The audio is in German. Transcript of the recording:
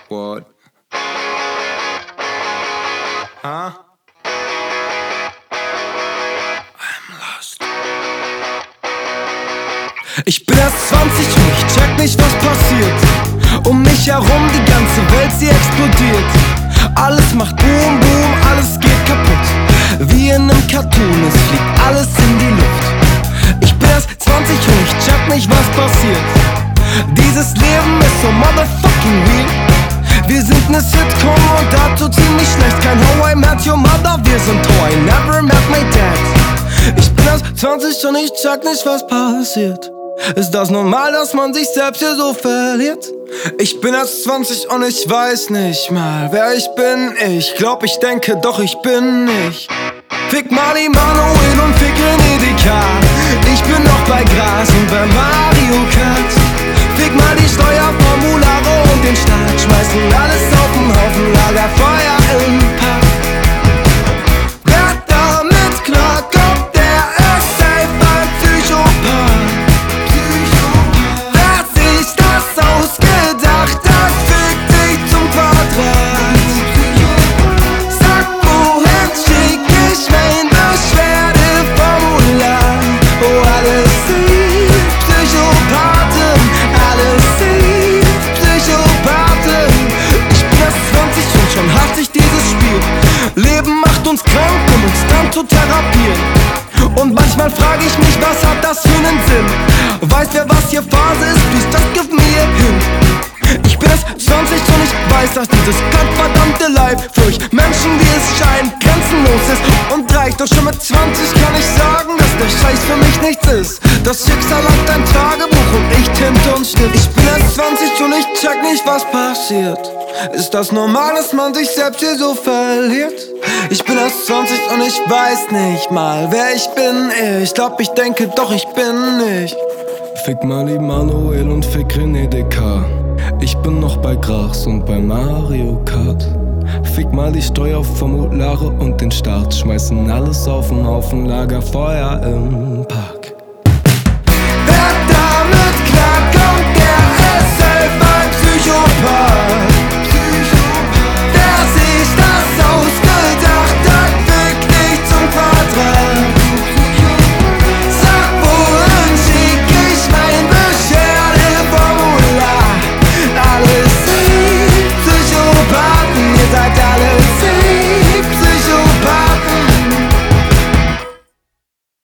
What? Huh? I'm lost. Ich bin erst 20 und ich check nicht, was passiert. Um mich herum die ganze Welt, sie explodiert. Alles macht Boom, Boom, alles geht kaputt. Wie in einem Cartoon, es fliegt alles in die Luft. Ich bin erst 20 und ich check nicht, was passiert. Dieses Leben ist so motherfucking real. Wir sind ne Sitcom und dazu ziemlich schlecht. Kein How I Met Your Mother, wir sind How I Never Met My Dad. Ich bin erst 20 und ich check nicht, was passiert. Ist das normal, dass man sich selbst hier so verliert? Ich bin erst 20 und ich weiß nicht mal, wer ich bin. Ich glaub, ich denke, doch ich bin ich. Fick Mali, Manuel und fick René Descartes. Ich bin noch bei Gras und bei Mario Kart. Fick mal die Steuerformulare und den Staat. Schmeißen alles auf den Haufen, Lagerfeuer im Park. Wer damit klarkommt, der ist safe ein Psychopath. Wer sich das ausgedacht hat, fickt sich zum Quadrat. Sag, wohin schick ich mein Beschwerdeformular? Oh, alles sie, Psychopathen, alles sie, Psychopathen. Ich bin erst 20 und schon hasse ich dieses Spiel. Leben macht uns krank, um uns dann zu therapieren. Und manchmal frage ich mich, was hat das für einen Sinn? Weiß wer, was hier Phase ist, please just give me a hint. Ich bin erst 20 und ich weiß, dass dieses gottverdammte Life für euch Menschen, wie es scheint, grenzenlos ist und reicht. Doch schon mit 20 kann ich sagen, dass der Scheiß für mich nichts ist. Das Schicksal hat ein Tagebuch und ich Tinte und Schnitt. Ich bin erst 20 und ich check nicht, was passiert. Ist das normal, dass man sich selbst hier so verliert? Ich bin erst 20 und ich weiß nicht mal, wer ich bin. Ich glaub, ich denke, doch ich bin ich. Fick Mali, Manuel und fick René Descartes. Ich bin noch bei Gras und bei Mario Kart. Fick mal die Steuerformulare und den Staat. Schmeißen alles auf den Haufen, Lagerfeuer im Park.